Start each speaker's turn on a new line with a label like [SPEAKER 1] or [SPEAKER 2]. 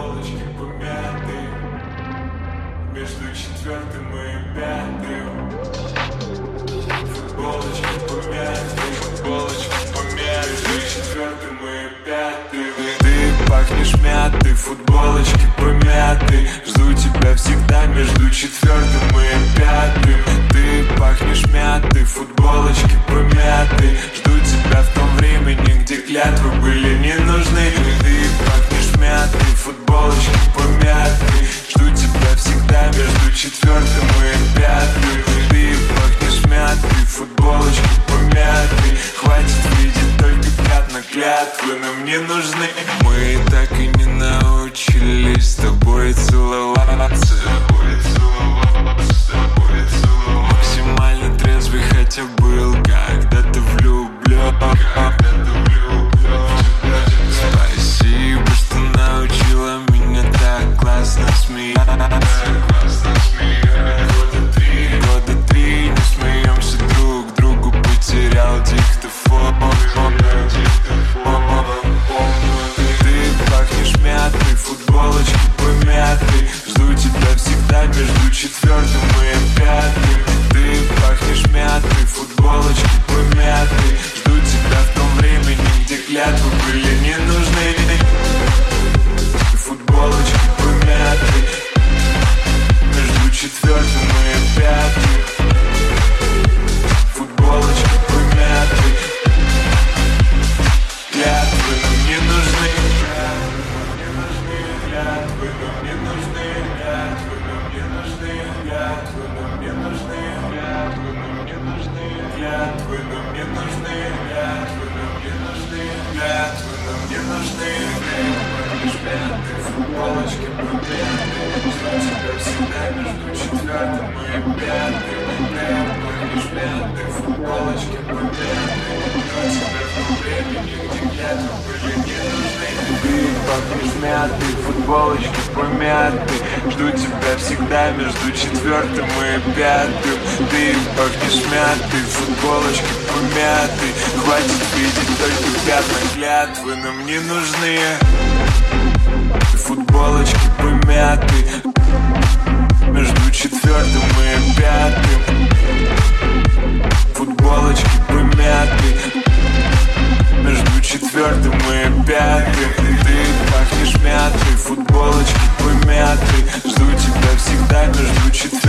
[SPEAKER 1] Футболочки помятые между четвертым и пятым. Футболочки помятые между четвертым и пятым. Ты пахнешь мятой, футболочки помятые. Жду тебя всегда между четвертым и пятым. Ты пахнешь мятой, футболочки помятые. Жду тебя в том времени, где клятвы были не нужны. Ты пахнешь мятой, футболочки помятые. Жду тебя всегда между четвертым и пятым. Ты пахнешь мятой, футболочки помятые. Хватит видеть только пятна, клятвы нам не нужны. Мы так и не научились с тобой целоваться. Максимально трезвый, хотя был когда-то влюблен. Спасибо, что научила меня так классно смеяться. Года три не смеемся друг другу, потерял диктофон. Ты пахнешь мятой, футболочки помятой. Жду тебя всегда между четвертым и пятым. Ты пахнешь мятой, футболочки помятой. Жду тебя в том времени, где клятвы были не нужны. Футболочки помятой между четвертым и пятым. Футболочки помятой. Клятвы нам не нужны. Клятвы нам не нужны. Клятвы нам не нужны. Клятвы нам не нужны. Клятвы нам не нужны. Клятвы нам не нужны. Клятвы нам не нужны. Клятвы нам не нужны. Пахнешь мятой, футболочки помятые. Жду тебя всегда между четвертым и пятым. Пахнешь мятой, футболочки помятые. Жду тебя в том времени, где клятвы были не нужны. Ты пахнешь мятой, футболочки помятые. Жду тебя всегда между четвертым и пятым. Ты пахнешь мятой, футболочки помятые. Хватит видеть только пятна, клятвы нам не нужны. Футболочки помятые между четвертым и пятым. Футболочки помятые между четвертым и пятым. Ты пахнешь мятой, футболочки помятые. Жду тебя всегда между четвертым